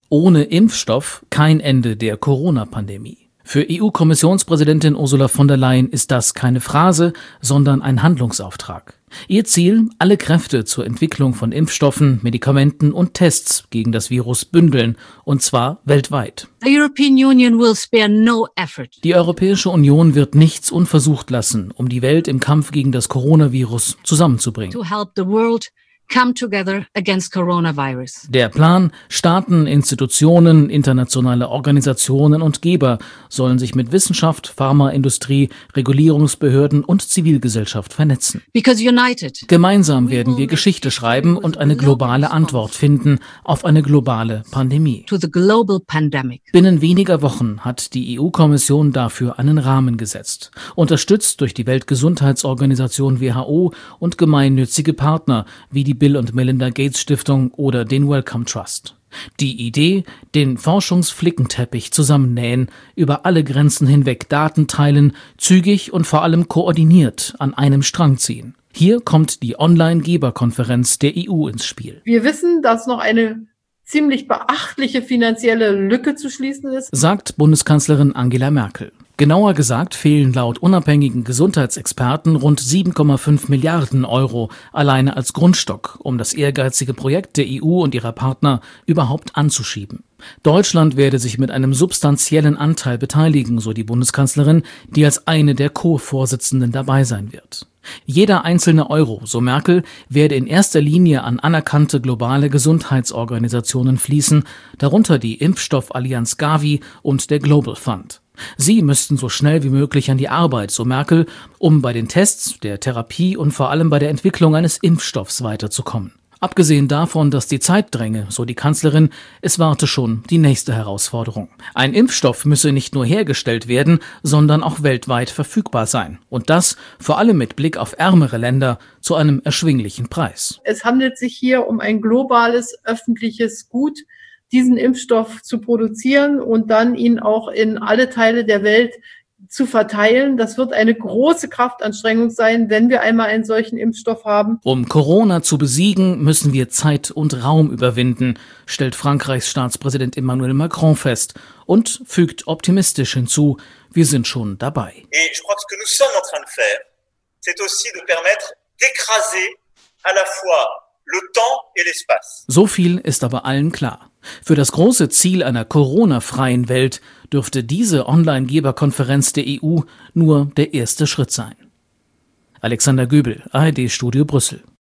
Ohne Impfstoff kein Ende der Corona-Pandemie. Für EU-Kommissionspräsidentin Ursula von der Leyen ist das keine Phrase, sondern ein Handlungsauftrag. Ihr Ziel, alle Kräfte zur Entwicklung von Impfstoffen, Medikamenten und Tests gegen das Virus bündeln, und zwar weltweit. The European Union will spare no effort. Die Europäische Union wird nichts unversucht lassen, um die Welt im Kampf gegen das Coronavirus zusammenzubringen. To help the world come together against coronavirus. Der Plan: Staaten, Institutionen, internationale Organisationen und Geber sollen sich mit Wissenschaft, Pharmaindustrie, Regulierungsbehörden und Zivilgesellschaft vernetzen. Because united, Gemeinsam werden wir Geschichte schreiben und eine globale Antwort finden auf eine globale Pandemie. to the global pandemic. Binnen weniger Wochen hat die EU-Kommission dafür einen Rahmen gesetzt, unterstützt durch die Weltgesundheitsorganisation WHO und gemeinnützige Partner wie die Bill und Melinda Gates Stiftung oder den Wellcome Trust. Die Idee: den Forschungsflickenteppich zusammennähen, über alle Grenzen hinweg Daten teilen, zügig und vor allem koordiniert an einem Strang ziehen. Hier kommt die Online-Geberkonferenz der EU ins Spiel. Wir wissen, dass noch eine ziemlich beachtliche finanzielle Lücke zu schließen ist. Sagt Bundeskanzlerin Angela Merkel. Genauer gesagt fehlen laut unabhängigen Gesundheitsexperten rund 7,5 Milliarden Euro alleine als Grundstock, um das ehrgeizige Projekt der EU und ihrer Partner überhaupt anzuschieben. Deutschland werde sich mit einem substanziellen Anteil beteiligen, so die Bundeskanzlerin, die als eine der Co-Vorsitzenden dabei sein wird. Jeder einzelne Euro, so Merkel, werde in erster Linie an anerkannte globale Gesundheitsorganisationen fließen, darunter die Impfstoffallianz Gavi und der Global Fund. Sie müssten so schnell wie möglich an die Arbeit, so Merkel, um bei den Tests, der Therapie und vor allem bei der Entwicklung eines Impfstoffs weiterzukommen. Abgesehen davon, dass die Zeit dränge, so die Kanzlerin, es warte schon die nächste Herausforderung. Ein Impfstoff müsse nicht nur hergestellt werden, sondern auch weltweit verfügbar sein. Und das vor allem mit Blick auf ärmere Länder zu einem erschwinglichen Preis. Es handelt sich hier um ein globales öffentliches Gut, diesen Impfstoff zu produzieren und dann ihn auch in alle Teile der Welt zu verteilen. Das wird eine große Kraftanstrengung sein, wenn wir einmal einen solchen Impfstoff haben. Um Corona zu besiegen, müssen wir Zeit und Raum überwinden, stellt Frankreichs Staatspräsident Emmanuel Macron fest und fügt optimistisch hinzu: wir sind schon dabei. Et je crois que ce que nous sommes en train de faire, c'est aussi de permettre d'écraser à la fois le temps et l'espace. So viel ist aber allen klar. Für das große Ziel einer Corona-freien Welt dürfte diese Online-Geberkonferenz der EU nur der erste Schritt sein. Alexander Göbel, ARD Studio Brüssel.